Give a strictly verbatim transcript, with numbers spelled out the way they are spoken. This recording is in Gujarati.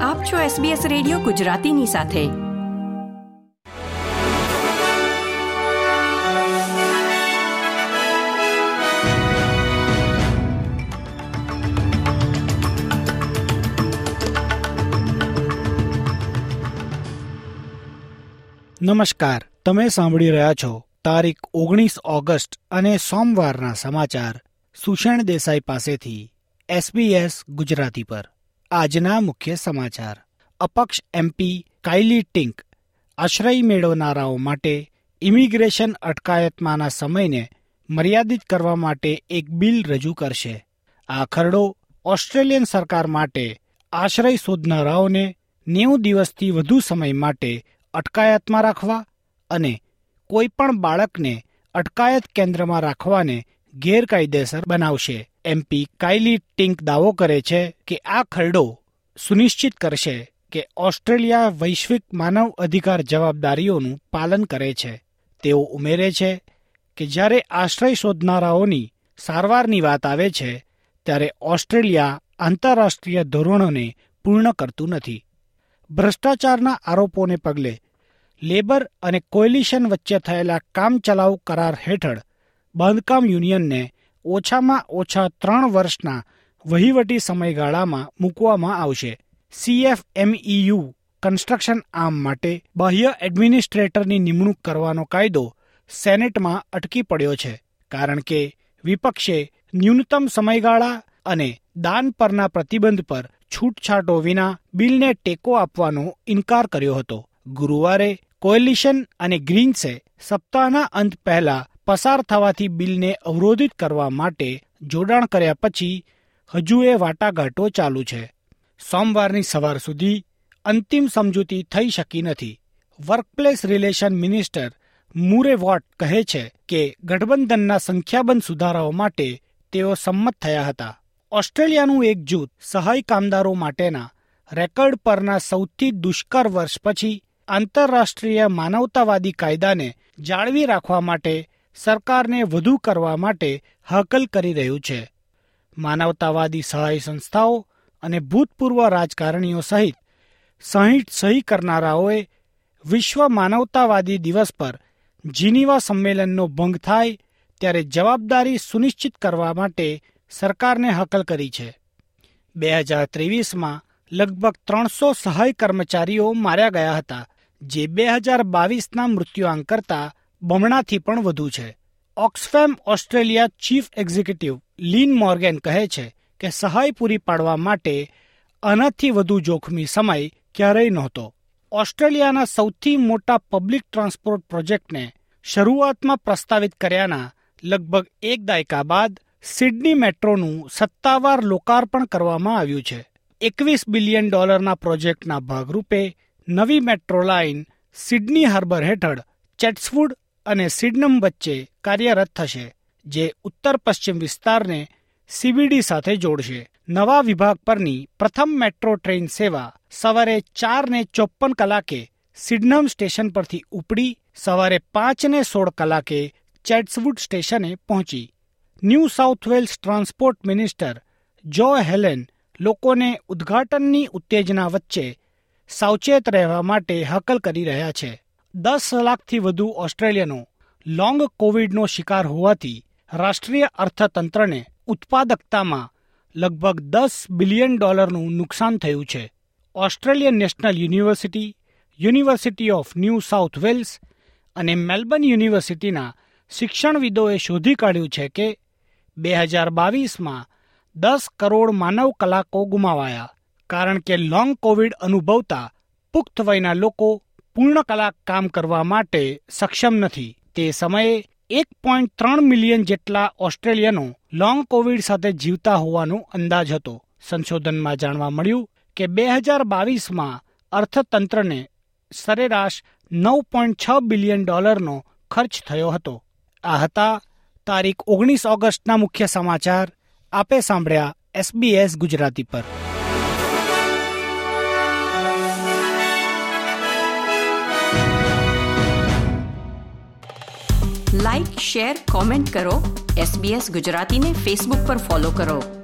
આપ છો એસબીએસ રેડિયો ગુજરાતીની સાથે. નમસ્કાર, તમે સાંભળી રહ્યા છો તારીખ ઓગણીસ ઓગસ્ટ અને સોમવારના સમાચાર સુષેણ દેસાઈ પાસેથી એસબીએસ ગુજરાતી પર. આજના મુખ્ય સમાચાર. અપક્ષ એમપી કાયલી ટિંક આશ્રય મેળવનારાઓ માટે ઇમિગ્રેશન અટકાયતમાંના સમયને મર્યાદિત કરવા માટે એક બિલ રજૂ કરશે. આ ખરડો ઓસ્ટ્રેલિયન સરકાર માટે આશ્રય શોધનારાઓને નેવું દિવસથી વધુ સમય માટે અટકાયતમાં રાખવા અને કોઈ પણ બાળકને અટકાયત કેન્દ્રમાં રાખવાને ગેરકાયદેસર બનાવશે. એમપી કાયલી ટિંક દાવો કરે છે કે આ ખરડો સુનિશ્ચિત કરશે કે ઓસ્ટ્રેલિયા વૈશ્વિક માનવ અધિકાર જવાબદારીઓનું પાલન કરે છે. તેઓ ઉમેરે છે કે જ્યારે આશ્રય શોધનારાઓની સારવારની વાત આવે છે ત્યારે ઓસ્ટ્રેલિયા આંતરરાષ્ટ્રીય ધોરણોને પૂર્ણ કરતું નથી. ભ્રષ્ટાચારના આરોપોને પગલે લેબર અને કોએલિશન વચ્ચે થયેલા કામચલાઉ કરાર હેઠળ બાંધકામ યુનિયનને ઓછામાં ઓછા ત્રણ વર્ષના વહીવટી સમયગાળામાં મૂકવામાં આવશે. સીએફએમઈયુ કન્સ્ટ્રક્શન આર્મ માટે બાહ્ય એડમિનિસ્ટ્રેટરની નિમણૂક કરવાનો કાયદો સેનેટમાં અટકી પડ્યો છે કારણ કે વિપક્ષે ન્યૂનતમ સમયગાળા અને દાન પરના પ્રતિબંધ પર છૂટછાટો વિના બિલને ટેકો આપવાનો ઇનકાર કર્યો હતો. ગુરુવારે કોએલિશન અને ગ્રીન્સે સપ્તાહના અંત પહેલા પસાર થવાથી બિલને અવરોધિત કરવા માટે જોડાણ કર્યા પછી હજુ એ વાટાઘાટો ચાલુ છે. સોમવારની સવાર સુધી અંતિમ સમજૂતી થઈ શકી નથી. Workplace relation minister Murray Watt કહે છે કે ગઠબંધનના સંખ્યાબંધ સુધારાઓ માટે તેઓ સંમત થયા હતા. ઓસ્ટ્રેલિયાનું એક જૂથ સહાય કામદારો માટેના રેકર્ડ પરના સૌથી દુષ્કર વર્ષ પછી આંતરરાષ્ટ્રીય માનવતાવાદી કાયદાને જાળવી રાખવા માટે સરકારને વધુ કરવા માટે હાકલ કરી રહ્યું છે. માનવતાવાદી સહાય સંસ્થાઓ અને ભૂતપૂર્વ રાજકારણીઓ સહિત સાહીઠ સહી કરનારાઓએ વિશ્વ માનવતાવાદી દિવસ પર જીનીવા સંમેલનનો ભંગ થાય ત્યારે જવાબદારી સુનિશ્ચિત કરવા માટે સરકારને હાકલ કરી છે. બે હજાર ત્રેવીસમાં લગભગ ત્રણસો સહાય કર્મચારીઓ માર્યા ગયા હતા, જે બે હજાર બાવીસના મૃત્યુઆંક કરતાં બમણાથી પણ વધુ છે. Oxfam Australia chief executive Lyn Morgan કહે છે કે સહાય પૂરી પાડવા માટે આનાથી વધુ જોખમી સમય ક્યારેય નહોતો. ઓસ્ટ્રેલિયાના સૌથી મોટા પબ્લિક ટ્રાન્સપોર્ટ પ્રોજેક્ટને શરૂઆતમાં પ્રસ્તાવિત કર્યાના લગભગ એક દાયકા બાદ સિડની મેટ્રોનું સત્તાવાર લોકાર્પણ કરવામાં આવ્યું છે. એકવીસ બિલિયન ડોલરના પ્રોજેક્ટના ભાગરૂપે નવી મેટ્રો લાઇન સિડની હાર્બર હેઠળ ચેટ્સવુડ અને સિડનમ વચ્ચે કાર્યરત થશે, જે ઉત્તર પશ્ચિમ વિસ્તારને સીબીડી સાથે જોડશે. નવા વિભાગ પરની પ્રથમ મેટ્રો ટ્રેન સેવા સવારે ચાર ને ચોપન કલાકે સિડનમ સ્ટેશન પરથી ઉપડી સવારે પાંચ ને સોળ કલાકે ચેટ્સવુડ સ્ટેશને પહોંચી. New South Wales transport minister Jo Haylen લોકોને ઉદ્ઘાટનની ઉત્તેજના વચ્ચે સાવચેત રહેવા માટે હાકલ કરી રહ્યા છે. દસ લાખથી વધુ ઓસ્ટ્રેલિયનો લોંગ કોવિડનો શિકાર હોવાથી રાષ્ટ્રીય અર્થતંત્રને ઉત્પાદકતામાં લગભગ દસ બિલિયન ડોલરનું નુકસાન થયું છે. Australian National University, university of New South Wales અને મેલબર્ન યુનિવર્સિટીના શિક્ષણવિદોએ શોધી કાઢ્યું છે કે બે હજાર બાવીસમાં દસ કરોડ માનવ કલાકો ગુમાવાયા કારણ કે લોંગ કોવિડ અનુભવતા પુખ્ત વયના લોકો પૂર્ણ કલાક કામ કરવા માટે સક્ષમ નથી. તે સમયે એક પોઈન્ટ ત્રણ મિલિયન જેટલા ઓસ્ટ્રેલિયનો લોંગ કોવિડ સાથે જીવતા હોવાનો અંદાજ હતો. સંશોધનમાં જાણવા મળ્યું કે બે હજાર બાવીસમાં અર્થતંત્રને સરેરાશ નવ પોઈન્ટ છ બિલિયન ડોલરનો ખર્ચ થયો હતો. આ હતા તારીખ ઓગણીસ ઓગસ્ટના મુખ્ય સમાચાર. આપે સાંભળ્યા એસબીએસ ગુજરાતી પર. લાઇક, શેર, કોમેન્ટ કરો. એસબીએસ ગુજરાતીને ફેસબુક પર ફોલો કરો.